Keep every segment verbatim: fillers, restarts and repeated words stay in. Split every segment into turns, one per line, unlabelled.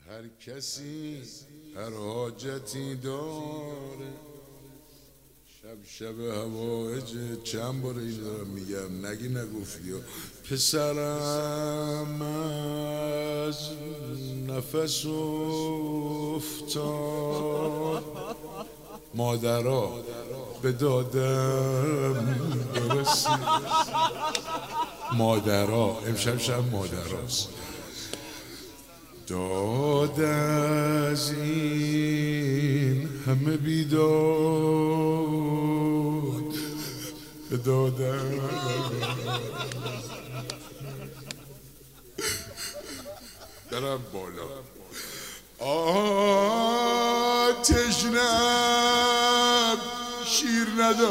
هر کسی هر حاجتی داره. شب شب هوایج چند بار این دارم میگم نگی نگفتی. پسرم از نفس افتاد، مادرها به دادم برسید. مادرها امشب شب مادرهاست. داد از این همه بیداد به دادم درم بالا. آتشنم شیر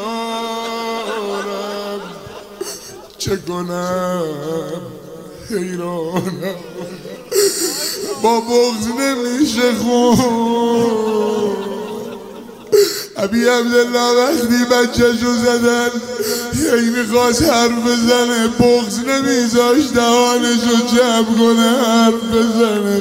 ندارم چه کنم حیرانم. با بغض نمیشه خون. ابی عبدالله وقتی بچه‌شو زدن هی میخواست حرف بزنه، بغض نمیذاش دهانشو جمع کنه حرف بزنه.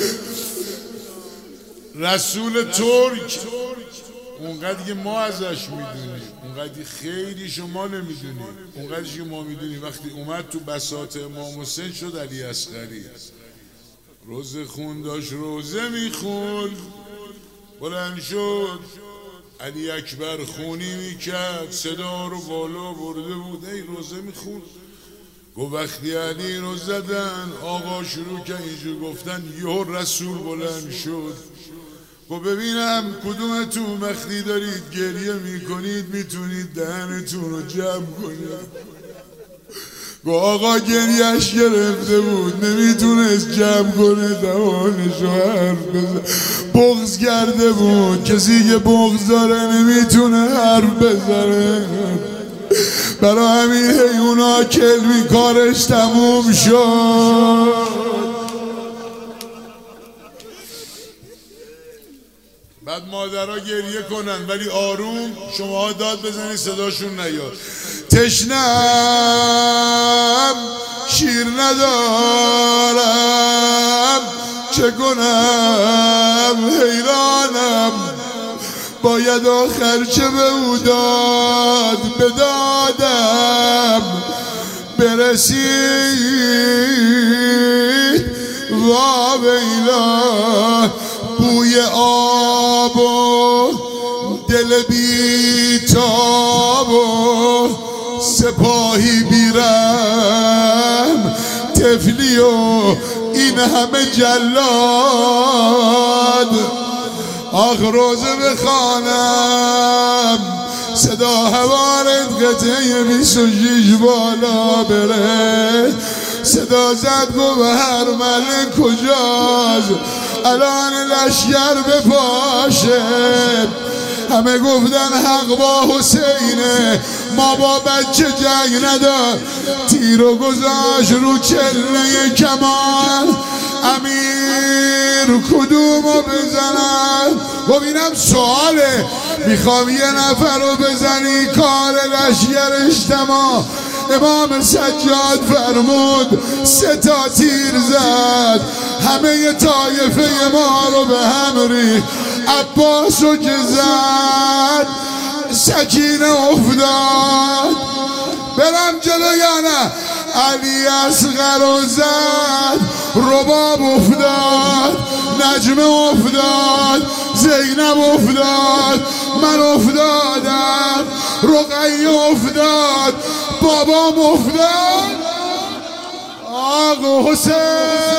رسول ترک اونقدر که ما ازش میدونیم، اونقدر خیلی شما نمیدونیم، اونقدر که ما میدونیم. وقتی اومد تو بساط امام حسین شد علی اصغری. روزه خون داشت روزه میخون، بلند شد علی اکبر خونی میکرد، صدا رو بالا برده بود، ای روزه میخون. گفت وقتی علی رو زدن آقا شروع که اینجور گفتن، یه رسول بلند شد گفت ببینم کدومتون وقتی دارید گریه میکنید میتونید دهنتون رو جمع کنید. گفت آقا گریهش گرفته بود نمیتونست جمع کنه دهانشو حرف بزن، بغض کرده بود. کسی که بغض داره نمیتونه حرف بزنه. برای همین هی اونا کلمی کارش تموم شد. بعد مادرها گریه کنن ولی آروم، شما داد بزنید صداشون نیاد. تشنم شیر ندارم چه کنم حیرانم. باید آخر چه به او داد به دادم برسید. وا ویلا بوی آب و دل بیتاب و سپاهی بیرم طفلی و این همه جلاد. آخ روزه بخوانم صدا هوارد قطعه بیست و شیش بالا بره. صدا زد گو به هر ملک کجاست الان لشگر بپاشه. همه گفتن حق با حسینه، ما با بچه جنگ ندار. تیرو گذاشت رو چله کمان، امیر کدومو بزنن؟ خب اینم سواله، میخوام یه نفر رو بزنی کار لشگر اجتماع. امام سجاد فرمود سه تا تیر زد، همه طایفه ما رو به هم ریخت. عباس رو که زد سکینه افتاد. برم جلو یا نه؟ علی اصغر رو زد رباب افتاد، نجمه افتاد، زینب افتاد، من افتادم، رقیه افتاد، بابام افتاد. آقا حسین